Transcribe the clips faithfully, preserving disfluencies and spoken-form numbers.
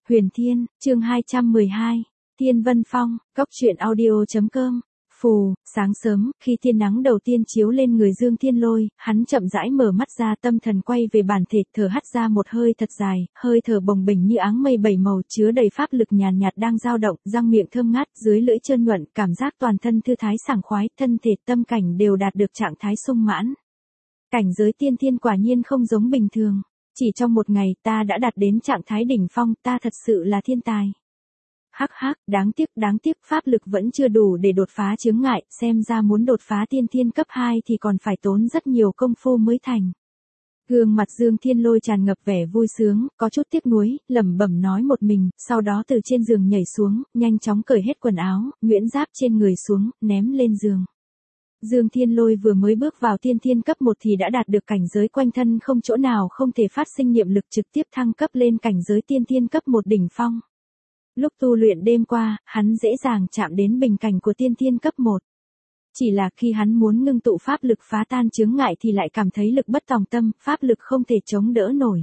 Huyền Thiên, chương hai trăm mười hai, Thiên Vân Phong, Cốc truyện audio.com. Phù, sáng sớm, khi tia nắng đầu tiên chiếu lên người Dương Thiên Lôi, hắn chậm rãi mở mắt ra, tâm thần quay về bản thể, thở hắt ra một hơi thật dài, hơi thở bồng bềnh như áng mây bảy màu, chứa đầy pháp lực nhàn nhạt, nhạt đang dao động, răng miệng thơm ngát, dưới lưỡi trơn nhuận, cảm giác toàn thân thư thái sảng khoái, thân thể tâm cảnh đều đạt được trạng thái sung mãn. Cảnh giới tiên thiên quả nhiên không giống bình thường, chỉ trong một ngày ta đã đạt đến trạng thái đỉnh phong, ta thật sự là thiên tài. Hắc hắc, đáng tiếc, đáng tiếc, pháp lực vẫn chưa đủ để đột phá chướng ngại, xem ra muốn đột phá tiên thiên cấp hai thì còn phải tốn rất nhiều công phu mới thành. Gương mặt Dương Thiên Lôi tràn ngập vẻ vui sướng, có chút tiếc nuối, lẩm bẩm nói một mình, sau đó từ trên giường nhảy xuống, nhanh chóng cởi hết quần áo, nhuyễn giáp trên người xuống, ném lên giường. Dương Thiên Lôi vừa mới bước vào tiên thiên cấp một thì đã đạt được cảnh giới quanh thân không chỗ nào không thể phát sinh niệm lực, trực tiếp thăng cấp lên cảnh giới tiên thiên cấp một đỉnh phong. Lúc tu luyện đêm qua, hắn dễ dàng chạm đến bình cảnh của tiên thiên cấp một. Chỉ là khi hắn muốn ngưng tụ pháp lực phá tan chướng ngại thì lại cảm thấy lực bất tòng tâm, pháp lực không thể chống đỡ nổi.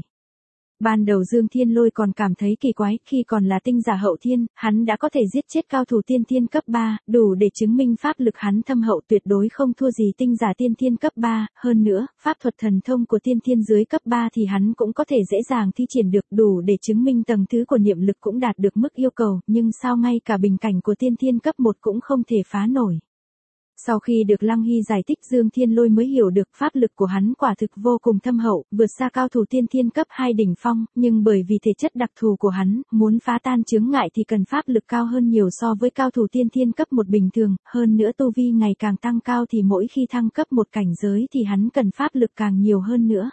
Ban đầu Dương Thiên Lôi còn cảm thấy kỳ quái, khi còn là tinh giả hậu thiên, hắn đã có thể giết chết cao thủ tiên thiên cấp ba, đủ để chứng minh pháp lực hắn thâm hậu tuyệt đối không thua gì tinh giả tiên thiên cấp ba, hơn nữa, pháp thuật thần thông của tiên thiên dưới cấp ba thì hắn cũng có thể dễ dàng thi triển được, đủ để chứng minh tầng thứ của niệm lực cũng đạt được mức yêu cầu, nhưng sao ngay cả bình cảnh của tiên thiên cấp một cũng không thể phá nổi. Sau khi được Lăng Hy giải thích, Dương Thiên Lôi mới hiểu được pháp lực của hắn quả thực vô cùng thâm hậu, vượt xa cao thủ tiên thiên cấp hai đỉnh phong, nhưng bởi vì thể chất đặc thù của hắn, muốn phá tan chướng ngại thì cần pháp lực cao hơn nhiều so với cao thủ tiên thiên cấp một bình thường, hơn nữa tu vi ngày càng tăng cao thì mỗi khi thăng cấp một cảnh giới thì hắn cần pháp lực càng nhiều hơn nữa.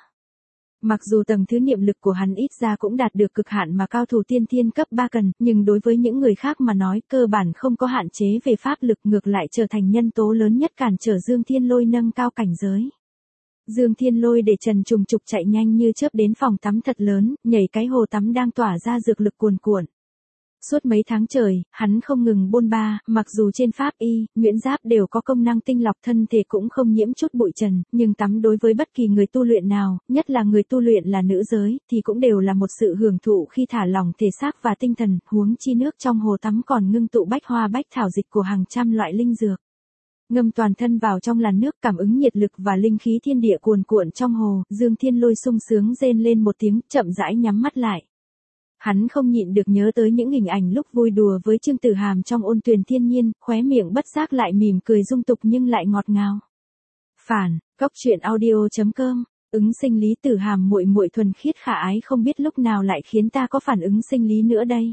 Mặc dù tầng thứ niệm lực của hắn ít ra cũng đạt được cực hạn mà cao thủ tiên thiên cấp ba cần, nhưng đối với những người khác mà nói cơ bản không có hạn chế về pháp lực, ngược lại trở thành nhân tố lớn nhất cản trở Dương Thiên Lôi nâng cao cảnh giới. Dương Thiên Lôi để trần trùng trục chạy nhanh như chớp đến phòng tắm thật lớn, nhảy cái hồ tắm đang tỏa ra dược lực cuồn cuộn. Suốt mấy tháng trời, hắn không ngừng bôn ba, mặc dù trên pháp y, nhuyễn giáp đều có công năng tinh lọc thân thể cũng không nhiễm chút bụi trần, nhưng tắm đối với bất kỳ người tu luyện nào, nhất là người tu luyện là nữ giới, thì cũng đều là một sự hưởng thụ khi thả lỏng thể xác và tinh thần, huống chi nước trong hồ tắm còn ngưng tụ bách hoa bách thảo dịch của hàng trăm loại linh dược. Ngâm toàn thân vào trong làn nước, cảm ứng nhiệt lực và linh khí thiên địa cuồn cuộn trong hồ, Dương Thiên Lôi sung sướng rên lên một tiếng, chậm rãi nhắm mắt lại. Hắn không nhịn được nhớ tới những hình ảnh lúc vui đùa với Trương Tử Hàm trong Ôn Tuyền Thiên Nhiên, khóe miệng bất giác lại mỉm cười dung tục nhưng lại ngọt ngào. Phản, Cốc truyện audio.com, ứng sinh lý Tử Hàm muội muội thuần khiết khả ái không biết lúc nào lại khiến ta có phản ứng sinh lý nữa đây.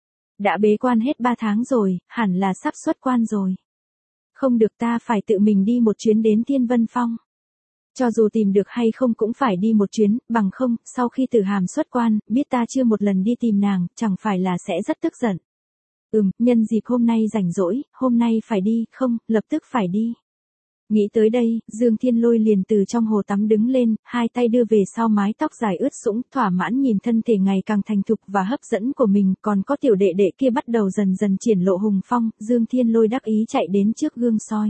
Đã bế quan hết ba tháng rồi, hẳn là sắp xuất quan rồi. Không được, ta phải tự mình đi một chuyến đến Thiên Vân Phong. Cho dù tìm được hay không cũng phải đi một chuyến, bằng không, sau khi Tử Hàm xuất quan, biết ta chưa một lần đi tìm nàng, chẳng phải là sẽ rất tức giận. Ừm, nhân dịp hôm nay rảnh rỗi, hôm nay phải đi, không, lập tức phải đi. Nghĩ tới đây, Dương Thiên Lôi liền từ trong hồ tắm đứng lên, hai tay đưa về sau mái tóc dài ướt sũng, thỏa mãn nhìn thân thể ngày càng thành thục và hấp dẫn của mình, còn có tiểu đệ đệ kia bắt đầu dần dần triển lộ hùng phong, Dương Thiên Lôi đắc ý chạy đến trước gương soi.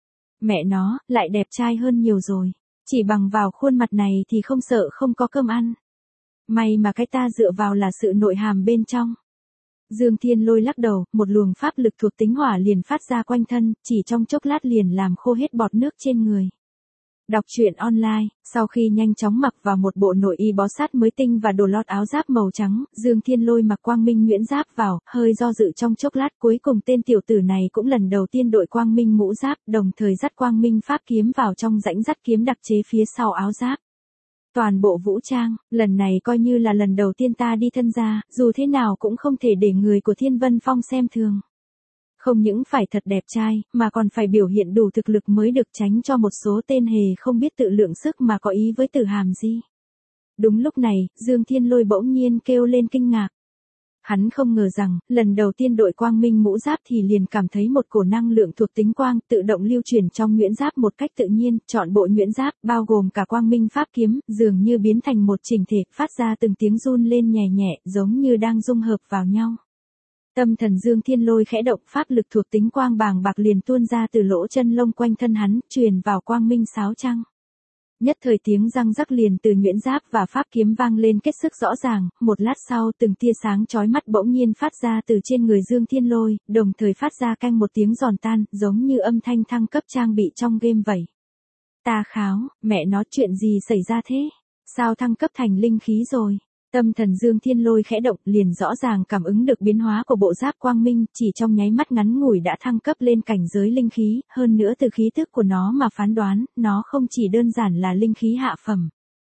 Mẹ nó, lại đẹp trai hơn nhiều rồi. Chỉ bằng vào khuôn mặt này thì không sợ không có cơm ăn. May mà cái ta dựa vào là sự nội hàm bên trong. Dương Thiên Lôi lắc đầu, một luồng pháp lực thuộc tính hỏa liền phát ra quanh thân, chỉ trong chốc lát liền làm khô hết bọt nước trên người. Đọc truyện online, sau khi nhanh chóng mặc vào một bộ nội y bó sát mới tinh và đồ lót áo giáp màu trắng, Dương Thiên Lôi mặc quang minh nhuyễn giáp vào, hơi do dự trong chốc lát, cuối cùng tên tiểu tử này cũng lần đầu tiên đội quang minh mũ giáp, đồng thời dắt quang minh pháp kiếm vào trong rãnh dắt kiếm đặc chế phía sau áo giáp. Toàn bộ vũ trang, lần này coi như là lần đầu tiên ta đi thân gia, dù thế nào cũng không thể để người của Thiên Vân Phong xem thường. Không những phải thật đẹp trai, mà còn phải biểu hiện đủ thực lực mới được, tránh cho một số tên hề không biết tự lượng sức mà có ý với Tử Hàm gì. Đúng lúc này, Dương Thiên Lôi bỗng nhiên kêu lên kinh ngạc. Hắn không ngờ rằng, lần đầu tiên đội quang minh mũ giáp thì liền cảm thấy một cổ năng lượng thuộc tính quang tự động lưu chuyển trong nhuyễn giáp một cách tự nhiên, trọn bộ nhuyễn giáp, bao gồm cả quang minh pháp kiếm, dường như biến thành một chỉnh thể, phát ra từng tiếng run lên nhẹ nhẹ, giống như đang dung hợp vào nhau. Tâm thần Dương Thiên Lôi khẽ động, pháp lực thuộc tính quang bàng bạc liền tuôn ra từ lỗ chân lông quanh thân hắn, truyền vào quang minh sáo trăng. Nhất thời tiếng răng rắc liền từ nhuyễn giáp và pháp kiếm vang lên kết sức rõ ràng, một lát sau từng tia sáng chói mắt bỗng nhiên phát ra từ trên người Dương Thiên Lôi, đồng thời phát ra canh một tiếng giòn tan, giống như âm thanh thăng cấp trang bị trong game vậy. Ta kháo, mẹ nó chuyện gì xảy ra thế? Sao thăng cấp thành linh khí rồi? Tâm thần Dương Thiên Lôi khẽ động, liền rõ ràng cảm ứng được biến hóa của bộ giáp quang minh, chỉ trong nháy mắt ngắn ngủi đã thăng cấp lên cảnh giới linh khí, hơn nữa từ khí tức của nó mà phán đoán, nó không chỉ đơn giản là linh khí hạ phẩm.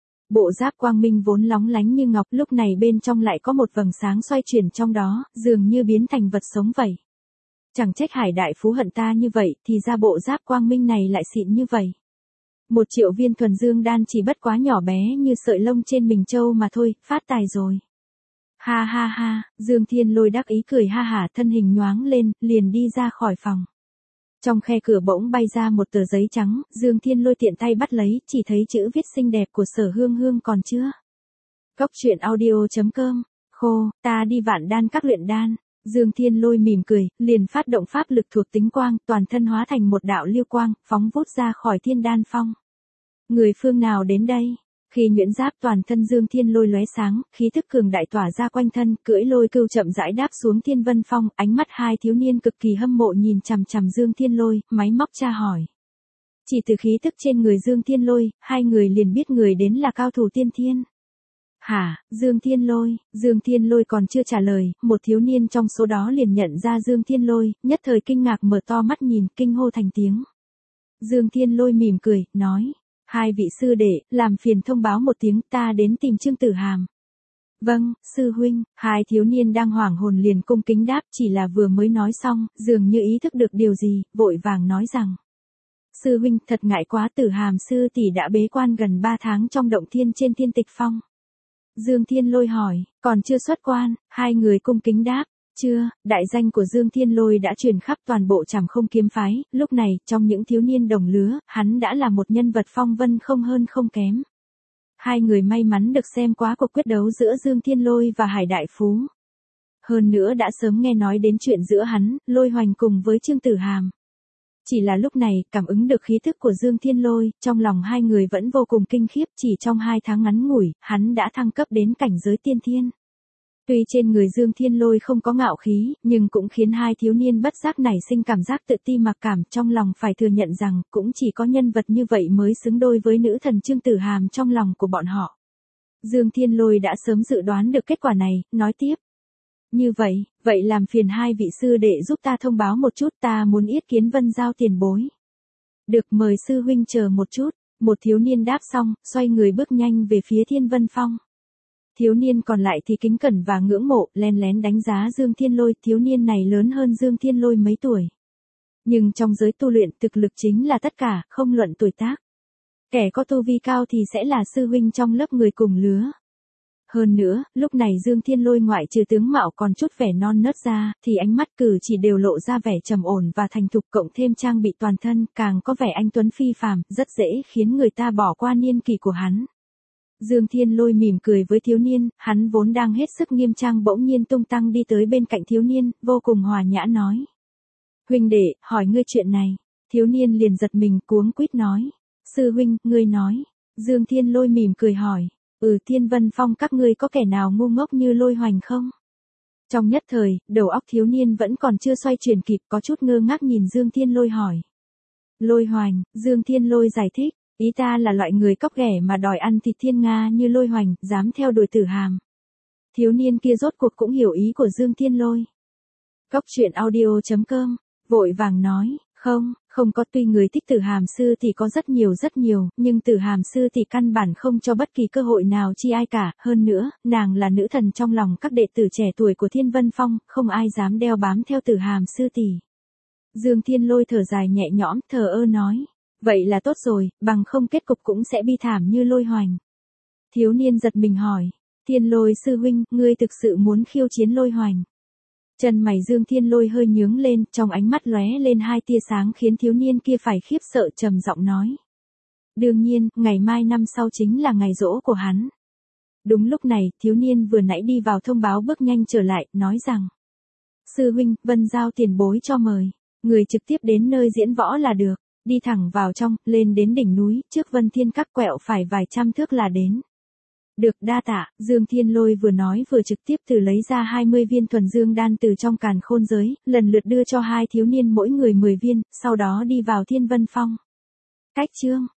Bộ giáp quang minh vốn lóng lánh như ngọc, lúc này bên trong lại có một vầng sáng xoay chuyển trong đó, dường như biến thành vật sống vậy. Chẳng trách Hải Đại Phú hận ta như vậy, thì ra bộ giáp quang minh này lại xịn như vậy. Một triệu viên thuần dương đan chỉ bất quá nhỏ bé như sợi lông trên mình trâu mà thôi, phát tài rồi. Ha ha ha, Dương Thiên Lôi đắc ý cười ha hả, thân hình nhoáng lên, liền đi ra khỏi phòng. Trong khe cửa bỗng bay ra một tờ giấy trắng, Dương Thiên Lôi tiện tay bắt lấy, chỉ thấy chữ viết xinh đẹp của Sở Hương Hương còn chưa. Cốc truyện audio chấm com, khô, ta đi Vạn Đan các luyện đan. Dương Thiên Lôi mỉm cười, liền phát động pháp lực thuộc tính quang, toàn thân hóa thành một đạo lưu quang, phóng vút ra khỏi Thiên Đan Phong. Người phương nào đến đây? Khi nhuyễn giáp toàn thân Dương Thiên Lôi lóe sáng, khí thức cường đại tỏa ra quanh thân, cưỡi lôi cưu chậm rãi đáp xuống Thiên Vân Phong, ánh mắt hai thiếu niên cực kỳ hâm mộ nhìn chằm chằm Dương Thiên Lôi, máy móc tra hỏi. Chỉ từ khí thức trên người Dương Thiên Lôi, hai người liền biết người đến là cao thủ tiên thiên. Hả, Dương Thiên Lôi, Dương Thiên Lôi còn chưa trả lời, một thiếu niên trong số đó liền nhận ra Dương Thiên Lôi, nhất thời kinh ngạc mở to mắt nhìn, kinh hô thành tiếng. Dương Thiên Lôi mỉm cười, nói. Hai vị sư đệ, làm phiền thông báo một tiếng, ta đến tìm Trương Tử Hàm. Vâng, sư huynh, hai thiếu niên đang hoảng hồn liền cung kính đáp, chỉ là vừa mới nói xong, dường như ý thức được điều gì, vội vàng nói rằng. Sư huynh, thật ngại quá, Tử Hàm sư tỷ đã bế quan gần ba tháng trong động thiên trên Thiên Tịch Phong. Dương Thiên Lôi hỏi, còn chưa xuất quan, hai người cung kính đáp. Chưa, đại danh của Dương Thiên Lôi đã truyền khắp toàn bộ Trảm Không kiếm phái, lúc này, trong những thiếu niên đồng lứa, hắn đã là một nhân vật phong vân không hơn không kém. Hai người may mắn được xem quá cuộc quyết đấu giữa Dương Thiên Lôi và Hải Đại Phú. Hơn nữa đã sớm nghe nói đến chuyện giữa hắn, Lôi Hoành cùng với Trương Tử Hàm. Chỉ là lúc này, cảm ứng được khí thức của Dương Thiên Lôi, trong lòng hai người vẫn vô cùng kinh khiếp, chỉ trong hai tháng ngắn ngủi, hắn đã thăng cấp đến cảnh giới tiên thiên. Tuy trên người Dương Thiên Lôi không có ngạo khí, nhưng cũng khiến hai thiếu niên bất giác nảy sinh cảm giác tự ti mặc cảm, trong lòng phải thừa nhận rằng cũng chỉ có nhân vật như vậy mới xứng đôi với nữ thần Trương Tử Hàm trong lòng của bọn họ. Dương Thiên Lôi đã sớm dự đoán được kết quả này, nói tiếp. Như vậy, vậy làm phiền hai vị sư đệ giúp ta thông báo một chút, ta muốn yết kiến Vân Giao tiền bối. Được, mời sư huynh chờ một chút, một thiếu niên đáp xong, xoay người bước nhanh về phía Thiên Vân Phong. Thiếu niên còn lại thì kính cẩn và ngưỡng mộ, len lén đánh giá Dương Thiên Lôi, thiếu niên này lớn hơn Dương Thiên Lôi mấy tuổi. Nhưng trong giới tu luyện thực lực chính là tất cả, không luận tuổi tác. Kẻ có tu vi cao thì sẽ là sư huynh trong lớp người cùng lứa. Hơn nữa, lúc này Dương Thiên Lôi ngoại trừ tướng mạo còn chút vẻ non nớt ra, thì ánh mắt cử chỉ đều lộ ra vẻ trầm ổn và thành thục, cộng thêm trang bị toàn thân, càng có vẻ anh tuấn phi phàm, rất dễ khiến người ta bỏ qua niên kỷ của hắn. Dương Thiên Lôi mỉm cười với thiếu niên, hắn vốn đang hết sức nghiêm trang bỗng nhiên tung tăng đi tới bên cạnh thiếu niên, vô cùng hòa nhã nói. Huynh đệ, hỏi ngươi chuyện này. Thiếu niên liền giật mình cuống quýt nói. Sư huynh, ngươi nói. Dương Thiên Lôi mỉm cười hỏi. Ừ, Thiên Vân Phong các ngươi có kẻ nào ngu ngốc như Lôi Hoành không? Trong nhất thời, đầu óc thiếu niên vẫn còn chưa xoay chuyển kịp, có chút ngơ ngác nhìn Dương Thiên Lôi hỏi. Lôi Hoành, Dương Thiên Lôi giải thích. Ý ta là loại người cóc ghẻ mà đòi ăn thịt thiên nga như Lôi Hoành, dám theo đuổi Tử Hàm. Thiếu niên kia rốt cuộc cũng hiểu ý của Dương Thiên Lôi. Cốc truyện audio chấm com, vội vàng nói, không, không có, tuy người thích Tử Hàm sư thì có rất nhiều rất nhiều, nhưng Tử Hàm sư thì căn bản không cho bất kỳ cơ hội nào chi ai cả, hơn nữa, nàng là nữ thần trong lòng các đệ tử trẻ tuổi của Thiên Vân Phong, không ai dám đeo bám theo Tử Hàm sư tỷ. Dương Thiên Lôi thở dài nhẹ nhõm, thờ ơ nói. Vậy là tốt rồi, bằng không kết cục cũng sẽ bi thảm như Lôi Hoành. Thiếu niên giật mình hỏi, Thiên Lôi sư huynh, ngươi thực sự muốn khiêu chiến Lôi Hoành? Chân mày Dương Thiên Lôi hơi nhướng lên, trong ánh mắt lóe lên hai tia sáng khiến thiếu niên kia phải khiếp sợ, trầm giọng nói. Đương nhiên, ngày mai năm sau chính là ngày giỗ của hắn. Đúng lúc này, thiếu niên vừa nãy đi vào thông báo bước nhanh trở lại, nói rằng. Sư huynh, Vân Giao tiền bối cho mời, người trực tiếp đến nơi diễn võ là được. Đi thẳng vào trong, lên đến đỉnh núi, trước Vân Thiên Các quẹo phải vài trăm thước là đến. Được, đa tạ, Dương Thiên Lôi vừa nói vừa trực tiếp từ lấy ra hai mươi viên thuần dương đan từ trong càn khôn giới, lần lượt đưa cho hai thiếu niên mỗi người mười viên, sau đó đi vào Thiên Vân Phong. Cách chương